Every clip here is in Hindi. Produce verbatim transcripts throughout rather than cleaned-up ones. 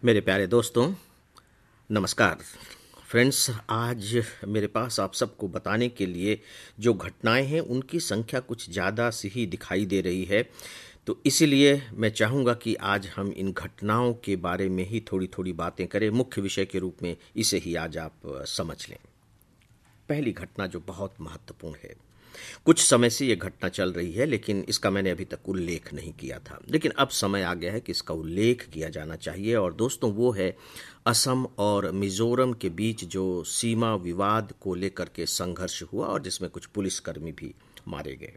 मेरे प्यारे दोस्तों, नमस्कार। फ्रेंड्स, आज मेरे पास आप सबको बताने के लिए जो घटनाएं हैं उनकी संख्या कुछ ज़्यादा सी ही दिखाई दे रही है। तो इसीलिए मैं चाहूँगा कि आज हम इन घटनाओं के बारे में ही थोड़ी थोड़ी बातें करें। मुख्य विषय के रूप में इसे ही आज आप अ, समझ लें। पहली घटना जो बहुत महत्वपूर्ण है, कुछ समय से ये घटना चल रही है लेकिन इसका मैंने अभी तक उल्लेख नहीं किया था, लेकिन अब समय आ गया है कि इसका उल्लेख किया जाना चाहिए। और दोस्तों, वो है असम और मिजोरम के बीच जो सीमा विवाद को लेकर के संघर्ष हुआ और जिसमें कुछ पुलिसकर्मी भी मारे गए।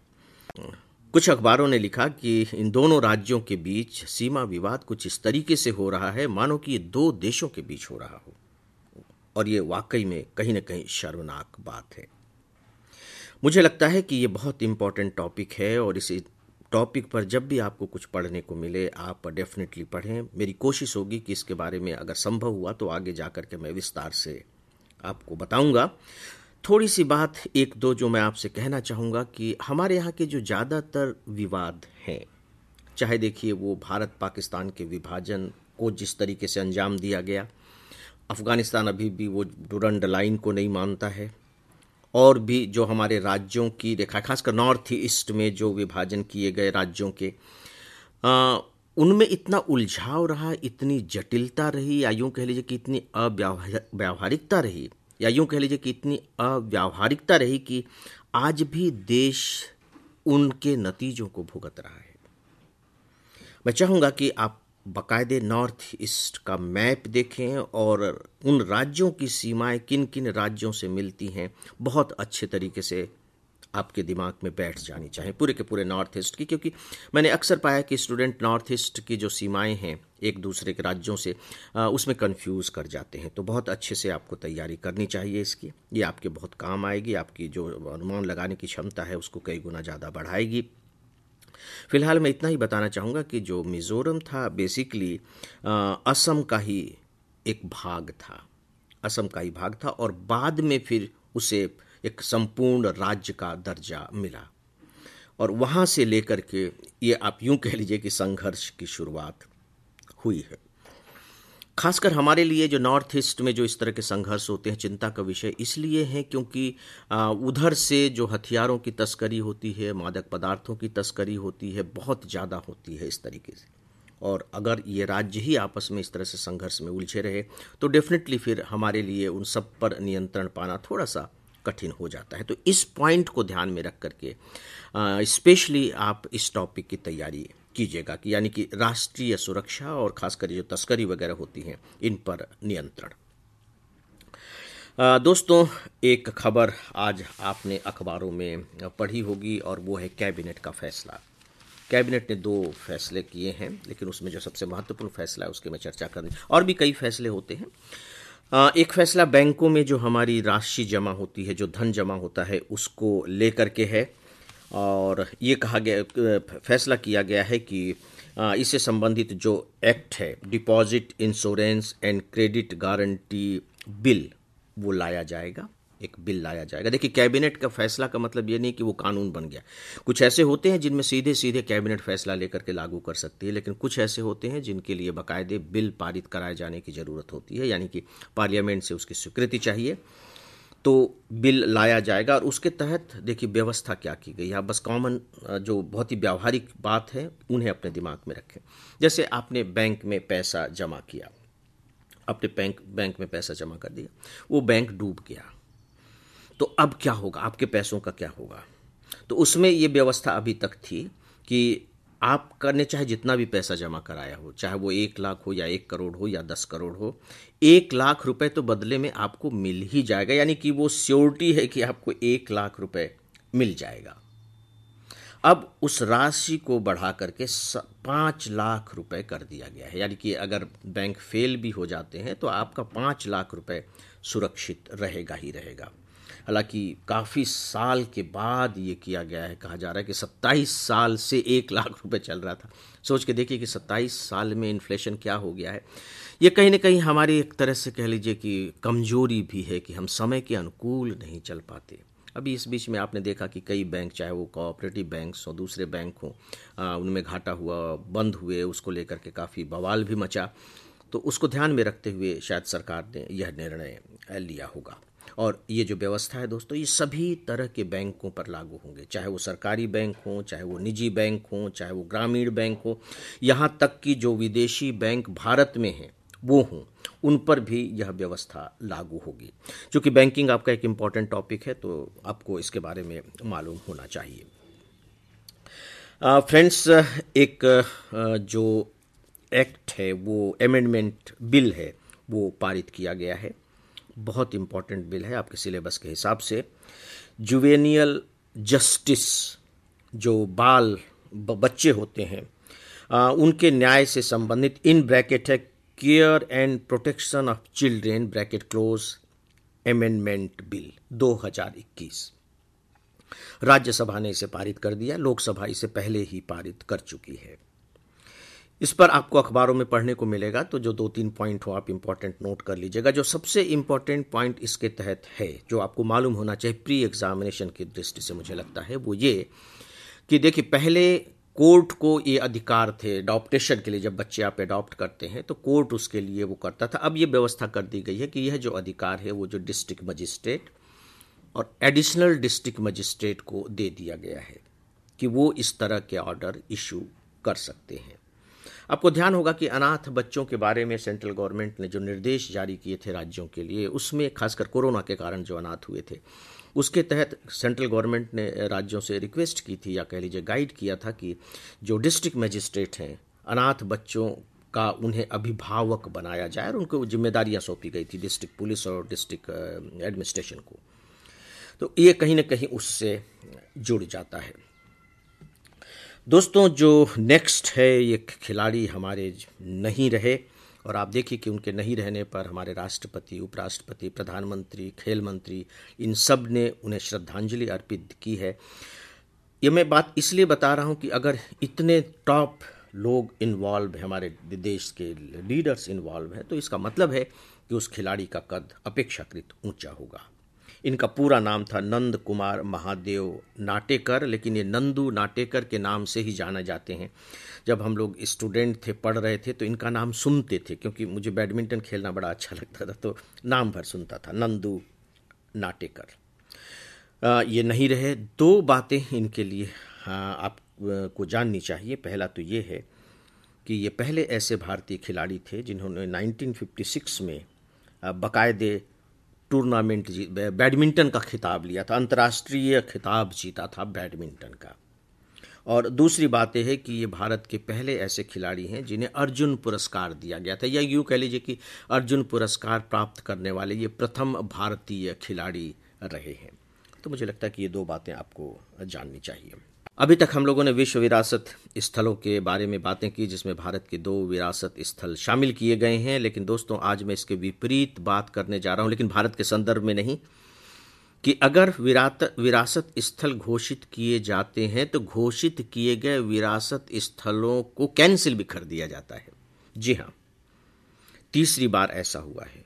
कुछ अखबारों ने लिखा कि इन दोनों राज्यों के बीच सीमा विवाद कुछ इस तरीके से हो रहा है मानो कि ये दो देशों के बीच हो रहा हो, और ये वाकई में कहीं ना कहीं शर्मनाक बात है। मुझे लगता है कि ये बहुत इम्पॉर्टेंट टॉपिक है और इस टॉपिक पर जब भी आपको कुछ पढ़ने को मिले आप डेफिनेटली पढ़ें। मेरी कोशिश होगी कि इसके बारे में अगर संभव हुआ तो आगे जाकर के मैं विस्तार से आपको बताऊंगा। थोड़ी सी बात एक दो जो मैं आपसे कहना चाहूँगा कि हमारे यहाँ के जो ज़्यादातर विवाद हैं, चाहे देखिए वो भारत पाकिस्तान के विभाजन को जिस तरीके से अंजाम दिया गया, अफ़गानिस्तान अभी भी वो डुरंड लाइन को नहीं मानता है, और भी जो हमारे राज्यों की रेखा, खासकर नॉर्थ ईस्ट में जो विभाजन किए गए राज्यों के, आ, उनमें इतना उलझाव रहा, इतनी जटिलता रही, या यूं कह लीजिए कि इतनी अव्यावहारिकता रही, या यूं कह लीजिए कि इतनी अव्यावहारिकता रही कि आज भी देश उनके नतीजों को भुगत रहा है। मैं चाहूँगा कि आप बाकायदे नॉर्थ ईस्ट का मैप देखें और उन राज्यों की सीमाएं किन किन राज्यों से मिलती हैं, बहुत अच्छे तरीके से आपके दिमाग में बैठ जानी चाहिए पूरे के पूरे नॉर्थ ईस्ट की, क्योंकि मैंने अक्सर पाया कि स्टूडेंट नॉर्थ ईस्ट की जो सीमाएं हैं एक दूसरे के राज्यों से आ, उसमें कंफ्यूज कर जाते हैं। तो बहुत अच्छे से आपको तैयारी करनी चाहिए इसकी, ये आपके बहुत काम आएगी, आपकी जो अनुमान लगाने की क्षमता है उसको कई गुना ज़्यादा बढ़ाएगी। फिलहाल मैं इतना ही बताना चाहूँगा कि जो मिज़ोरम था बेसिकली असम का ही एक भाग था, असम का ही भाग था, और बाद में फिर उसे एक संपूर्ण राज्य का दर्जा मिला, और वहाँ से लेकर के ये आप यूं कह लीजिए कि संघर्ष की शुरुआत हुई है। खासकर हमारे लिए जो नॉर्थ ईस्ट में जो इस तरह के संघर्ष होते हैं चिंता का विषय इसलिए है क्योंकि आ, उधर से जो हथियारों की तस्करी होती है, मादक पदार्थों की तस्करी होती है, बहुत ज़्यादा होती है इस तरीके से। और अगर ये राज्य ही आपस में इस तरह से संघर्ष में उलझे रहे तो डेफिनेटली फिर हमारे लिए उन सब पर नियंत्रण पाना थोड़ा सा कठिन हो जाता है। तो इस पॉइंट को ध्यान में रख करके स्पेशली आप इस टॉपिक की तैयारी कीजिएगा कि यानी कि राष्ट्रीय सुरक्षा और खासकर जो तस्करी वगैरह होती हैं इन पर नियंत्रण। आ, दोस्तों, एक खबर आज आपने अखबारों में पढ़ी होगी और वो है कैबिनेट का फैसला। कैबिनेट ने दो फैसले किए हैं, लेकिन उसमें जो सबसे महत्वपूर्ण फैसला है उसकी मैं चर्चा कर, और भी कई फैसले होते हैं। आ, एक फैसला बैंकों में जो हमारी राशि जमा होती है, जो धन जमा होता है, उसको लेकर के है, और ये कहा गया, फैसला किया गया है कि इससे संबंधित जो एक्ट है deposit insurance and credit guarantee bill, वो लाया जाएगा, एक बिल लाया जाएगा। देखिए, कैबिनेट का फैसला का मतलब ये नहीं कि वो कानून बन गया। कुछ ऐसे होते हैं जिनमें सीधे सीधे कैबिनेट फैसला लेकर के लागू कर सकती है, लेकिन कुछ ऐसे होते हैं जिनके लिए बाकायदे बिल पारित कराए जाने की ज़रूरत होती है, यानी कि पार्लियामेंट से उसकी स्वीकृति चाहिए। तो बिल लाया जाएगा और उसके तहत देखिए व्यवस्था क्या की गई है। बस कॉमन जो बहुत ही व्यावहारिक बात है उन्हें अपने दिमाग में रखें। जैसे आपने बैंक में पैसा जमा किया, आपने बैंक बैंक में पैसा जमा कर दिया, वो बैंक डूब गया, तो अब क्या होगा, आपके पैसों का क्या होगा? तो उसमें ये व्यवस्था अभी तक थी कि आप करने चाहे जितना भी पैसा जमा कराया हो, चाहे वो एक लाख हो या एक करोड़ हो या दस करोड़ हो, एक लाख रुपए तो बदले में आपको मिल ही जाएगा, यानी कि वो श्योरिटी है कि आपको एक लाख रुपए मिल जाएगा। अब उस राशि को बढ़ा करके पाँच लाख रुपए कर दिया गया है, यानी कि अगर बैंक फेल भी हो जाते हैं तो आपका पाँच लाख रुपए सुरक्षित रहेगा ही रहेगा। हालांकि काफ़ी साल के बाद ये किया गया है, कहा जा रहा है कि सत्ताईस साल से एक लाख रुपए चल रहा था। सोच के देखिए कि सत्ताईस साल में इन्फ्लेशन क्या हो गया है। ये कहीं ना कहीं हमारी एक तरह से कह लीजिए कि कमजोरी भी है कि हम समय के अनुकूल नहीं चल पाते। अभी इस बीच में आपने देखा कि कई बैंक, चाहे वो कोऑपरेटिव बैंक्स हो, दूसरे बैंक हों, उनमें घाटा हुआ, बंद हुए, उसको लेकर के काफ़ी बवाल भी मचा। तो उसको ध्यान में रखते हुए शायद सरकार ने यह निर्णय लिया होगा। और ये जो व्यवस्था है दोस्तों, ये सभी तरह के बैंकों पर लागू होंगे, चाहे वो सरकारी बैंक हों, चाहे वो निजी बैंक हों, चाहे वो ग्रामीण बैंक हो, यहाँ तक कि जो विदेशी बैंक भारत में हैं वो हों, उन पर भी यह व्यवस्था लागू होगी। क्योंकि बैंकिंग आपका एक इम्पॉर्टेंट टॉपिक है, तो आपको इसके बारे में मालूम होना चाहिए। फ्रेंड्स, एक आ, जो एक्ट है, वो अमेंडमेंट बिल है, वो पारित किया गया है। बहुत इम्पॉर्टेंट बिल है आपके सिलेबस के हिसाब से। जुवेनियल जस्टिस, जो बाल बच्चे होते हैं, आ, उनके न्याय से संबंधित, इन ब्रैकेट है care and protection of children bracket close amendment bill दो हज़ार इक्कीस। राज्यसभा ने इसे पारित कर दिया, लोकसभा इसे पहले ही पारित कर चुकी है। इस पर आपको अखबारों में पढ़ने को मिलेगा, तो जो दो तीन पॉइंट हो आप इंपॉर्टेंट नोट कर लीजिएगा। जो सबसे इंपॉर्टेंट पॉइंट इसके तहत है, जो आपको मालूम होना चाहिए प्री एग्जामिनेशन की दृष्टि से, मुझे लगता है वो ये कि देखिए, पहले कोर्ट को ये अधिकार थे अडॉप्टेशन के लिए। जब बच्चे आप अडॉप्ट करते हैं तो कोर्ट उसके लिए वो करता था। अब ये व्यवस्था कर दी गई है कि यह जो अधिकार है वो जो डिस्ट्रिक्ट मजिस्ट्रेट और एडिशनल डिस्ट्रिक्ट मजिस्ट्रेट को दे दिया गया है कि वो इस तरह के ऑर्डर इशू कर सकते हैं। आपको ध्यान होगा कि अनाथ बच्चों के बारे में सेंट्रल गवर्नमेंट ने जो निर्देश जारी किए थे राज्यों के लिए, उसमें खासकर कोरोना के कारण जो अनाथ हुए थे, उसके तहत सेंट्रल गवर्नमेंट ने राज्यों से रिक्वेस्ट की थी, या कह लीजिए गाइड किया था, कि जो डिस्ट्रिक्ट मजिस्ट्रेट हैं, अनाथ बच्चों का उन्हें अभिभावक बनाया जाए, और उनको जिम्मेदारियां सौंपी गई थी डिस्ट्रिक्ट पुलिस और डिस्ट्रिक्ट एडमिनिस्ट्रेशन को। तो ये कहीं ना कहीं उससे जुड़ जाता है। दोस्तों, जो नेक्स्ट है, ये खिलाड़ी हमारे नहीं रहे, और आप देखिए कि उनके नहीं रहने पर हमारे राष्ट्रपति, उपराष्ट्रपति, प्रधानमंत्री, खेल मंत्री, इन सब ने उन्हें श्रद्धांजलि अर्पित की है। ये मैं बात इसलिए बता रहा हूँ कि अगर इतने टॉप लोग इन्वॉल्व हैं, हमारे देश के लीडर्स इन्वॉल्व हैं, तो इसका मतलब है कि उस खिलाड़ी का कद अपेक्षाकृत ऊंचा होगा। इनका पूरा नाम था नंद कुमार महादेव नाटेकर, लेकिन ये नंदू नाटेकर के नाम से ही जाना जाते हैं। जब हम लोग स्टूडेंट थे, पढ़ रहे थे, तो इनका नाम सुनते थे, क्योंकि मुझे बैडमिंटन खेलना बड़ा अच्छा लगता था, तो नाम भर सुनता था, नंदू नाटेकर। ये नहीं रहे। दो बातें इनके लिए आपको जाननी चाहिए। पहला तो ये है कि ये पहले ऐसे भारतीय खिलाड़ी थे जिन्होंने नाइनटीन फिफ्टी सिक्स में बाकायदे टूर्नामेंट जीत बैडमिंटन का खिताब लिया था, अंतर्राष्ट्रीय खिताब जीता था बैडमिंटन का। और दूसरी बात यह है कि ये भारत के पहले ऐसे खिलाड़ी हैं जिन्हें अर्जुन पुरस्कार दिया गया था, या यूँ कह लीजिए कि अर्जुन पुरस्कार प्राप्त करने वाले ये प्रथम भारतीय खिलाड़ी रहे हैं। तो मुझे लगता है कि ये दो बातें आपको जाननी चाहिए। अभी तक हम लोगों ने विश्व विरासत स्थलों के बारे में बातें की, जिसमें भारत के दो विरासत स्थल शामिल किए गए हैं। लेकिन दोस्तों, आज मैं इसके विपरीत बात करने जा रहा हूं, लेकिन भारत के संदर्भ में नहीं, कि अगर विरासत विरासत स्थल घोषित किए जाते हैं तो घोषित किए गए विरासत स्थलों को कैंसिल भी कर दिया जाता है। जी हाँ, तीसरी बार ऐसा हुआ है,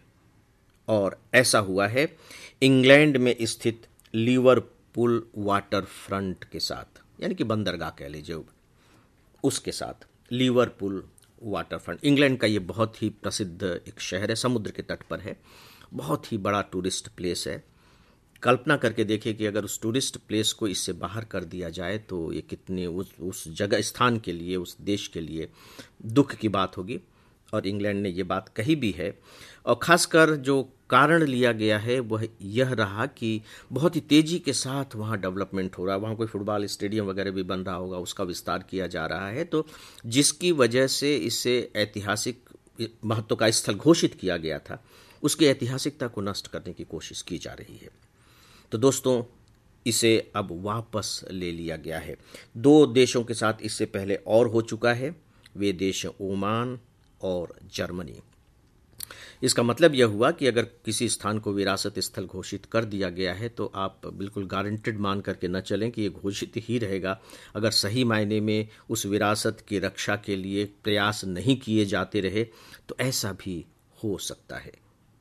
और ऐसा हुआ है इंग्लैंड में स्थित लिवरपूल वाटर फ्रंट के साथ, यानी कि बंदरगाह कह लीजिए, उसके साथ लिवरपूल वाटर फ्रंट। इंग्लैंड का ये बहुत ही प्रसिद्ध एक शहर है, समुद्र के तट पर है, बहुत ही बड़ा टूरिस्ट प्लेस है। कल्पना करके देखिए कि अगर उस टूरिस्ट प्लेस को इससे बाहर कर दिया जाए तो ये कितने उस उस जगह स्थान के लिए, उस देश के लिए दुख की बात होगी। और इंग्लैंड ने ये बात कही भी है, और ख़ासकर जो कारण लिया गया है वह यह रहा कि बहुत ही तेज़ी के साथ वहाँ डेवलपमेंट हो रहा है, वहाँ कोई फुटबॉल स्टेडियम वगैरह भी बन रहा होगा, उसका विस्तार किया जा रहा है, तो जिसकी वजह से इसे ऐतिहासिक महत्व का स्थल घोषित किया गया था, उसकी ऐतिहासिकता को नष्ट करने की कोशिश की जा रही है। तो दोस्तों, इसे अब वापस ले लिया गया है। दो देशों के साथ इससे पहले और हो चुका है, वे देश हैं ओमान और जर्मनी। इसका मतलब यह हुआ कि अगर किसी स्थान को विरासत स्थल घोषित कर दिया गया है तो आप बिल्कुल गारंटेड मान करके न चलें कि ये घोषित ही रहेगा। अगर सही मायने में उस विरासत की रक्षा के लिए प्रयास नहीं किए जाते रहे तो ऐसा भी हो सकता है।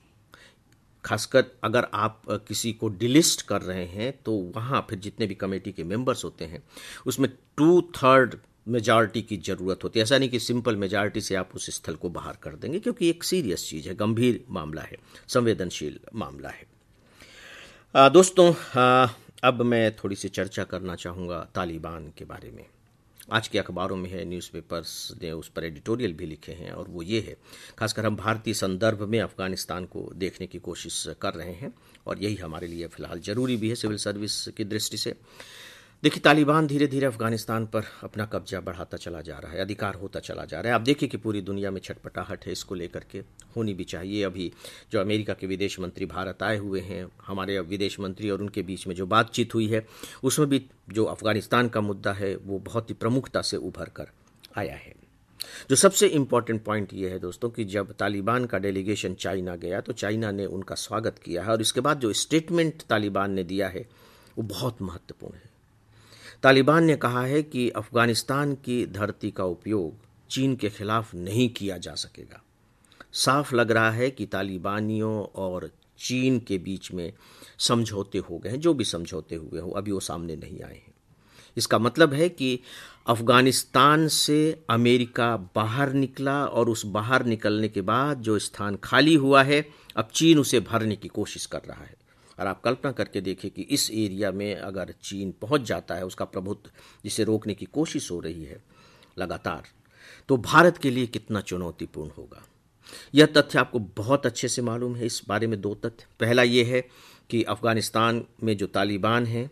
खासकर अगर आप किसी को डिलिस्ट कर रहे हैं तो वहाँ फिर जितने भी कमेटी के मेंबर्स होते हैं उसमें टू थर्ड मेजॉरिटी की ज़रूरत होती है। ऐसा नहीं कि सिंपल मेजॉरिटी से आप उस स्थल को बाहर कर देंगे, क्योंकि एक सीरियस चीज़ है, गंभीर मामला है, संवेदनशील मामला है। आ, दोस्तों आ, अब मैं थोड़ी सी चर्चा करना चाहूँगा तालिबान के बारे में। आज के अखबारों में है, न्यूज़पेपर्स ने उस पर एडिटोरियल भी लिखे हैं, और वो ये है, खासकर हम भारतीय संदर्भ में अफ़गानिस्तान को देखने की कोशिश कर रहे हैं, और यही हमारे लिए फ़िलहाल ज़रूरी भी है सिविल सर्विस की दृष्टि से। देखिए, तालिबान धीरे धीरे अफगानिस्तान पर अपना कब्जा बढ़ाता चला जा रहा है, अधिकार होता चला जा रहा है। आप देखिए कि पूरी दुनिया में छटपटाहट है इसको लेकर के, होनी भी चाहिए। अभी जो अमेरिका के विदेश मंत्री भारत आए हुए हैं, हमारे विदेश मंत्री और उनके बीच में जो बातचीत हुई है, उसमें भी जो अफगानिस्तान का मुद्दा है वो बहुत ही प्रमुखता से उभर कर आया है। जो सबसे इम्पॉर्टेंट पॉइंट ये है दोस्तों कि जब तालिबान का डेलीगेशन चाइना गया तो चाइना ने उनका स्वागत किया है, और इसके बाद जो स्टेटमेंट तालिबान ने दिया है वो बहुत महत्वपूर्ण है। तालिबान ने कहा है कि अफगानिस्तान की धरती का उपयोग चीन के खिलाफ नहीं किया जा सकेगा। साफ लग रहा है कि तालिबानियों और चीन के बीच में समझौते हो गए हैं, जो भी समझौते हुए हो अभी वो सामने नहीं आए हैं। इसका मतलब है कि अफगानिस्तान से अमेरिका बाहर निकला, और उस बाहर निकलने के बाद जो स्थान खाली हुआ है अब चीन उसे भरने की कोशिश कर रहा है। और आप कल्पना करके देखिए कि इस एरिया में अगर चीन पहुंच जाता है, उसका प्रभुत्व जिसे रोकने की कोशिश हो रही है लगातार, तो भारत के लिए कितना चुनौतीपूर्ण होगा। यह तथ्य आपको बहुत अच्छे से मालूम है। इस बारे में दो तथ्य, पहला यह है कि अफगानिस्तान में जो तालिबान हैं,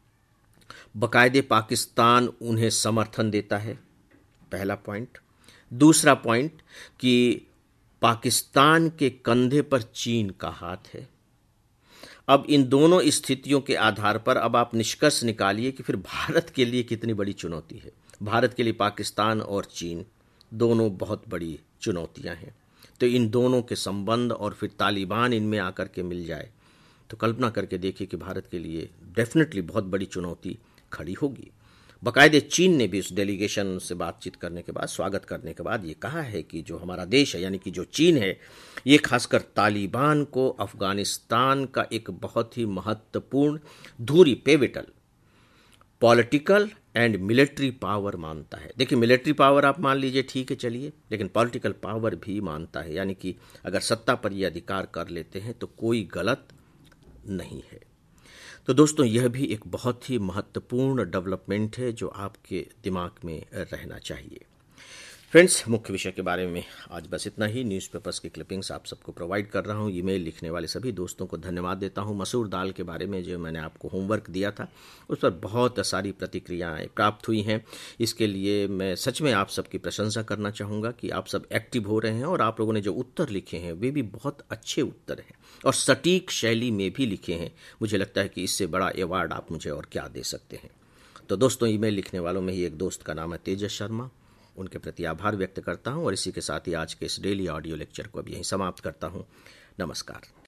बाकायदे पाकिस्तान उन्हें समर्थन देता है, पहला पॉइंट। दूसरा पॉइंट कि पाकिस्तान के कंधे पर चीन का हाथ है। अब इन दोनों स्थितियों के आधार पर अब आप निष्कर्ष निकालिए कि फिर भारत के लिए कितनी बड़ी चुनौती है। भारत के लिए पाकिस्तान और चीन दोनों बहुत बड़ी चुनौतियां हैं। तो इन दोनों के संबंध और फिर तालिबान इनमें आकर के मिल जाए तो कल्पना करके देखिए कि भारत के लिए डेफिनेटली बहुत बड़ी चुनौती खड़ी होगी। बाकायदे चीन ने भी उस डेलीगेशन से बातचीत करने के बाद, स्वागत करने के बाद ये कहा है कि जो हमारा देश है, यानी कि जो चीन है, ये खासकर तालिबान को अफगानिस्तान का एक बहुत ही महत्वपूर्ण धुरी, pivotal political and military power मानता है। देखिए, मिलिट्री पावर आप मान लीजिए, ठीक है, चलिए, लेकिन पॉलिटिकल पावर भी मानता है, यानी कि अगर सत्ता पर ये अधिकार कर लेते हैं तो कोई गलत नहीं है। तो दोस्तों, यह भी एक बहुत ही महत्वपूर्ण डेवलपमेंट है जो आपके दिमाग में रहना चाहिए। फ्रेंड्स, मुख्य विषय के बारे में आज बस इतना ही। न्यूज़पेपर्स की क्लिपिंग्स आप सबको प्रोवाइड कर रहा हूँ। ईमेल लिखने वाले सभी दोस्तों को धन्यवाद देता हूँ। मसूर दाल के बारे में जो मैंने आपको होमवर्क दिया था, उस पर बहुत सारी प्रतिक्रियाएं प्राप्त हुई हैं। इसके लिए मैं सच में आप सबकी प्रशंसा करना चाहूँगा कि आप सब एक्टिव हो रहे हैं, और आप लोगों ने जो उत्तर लिखे हैं वे भी बहुत अच्छे उत्तर हैं और सटीक शैली में भी लिखे हैं। मुझे लगता है कि इससे बड़ा अवार्ड आप मुझे और क्या दे सकते हैं। तो दोस्तों, ईमेल लिखने वालों में ही एक दोस्त का नाम है तेजस शर्मा। उनके प्रति आभार व्यक्त करता हूं, और इसी के साथ ही आज के इस डेली ऑडियो लेक्चर को अब यहीं समाप्त करता हूं। नमस्कार।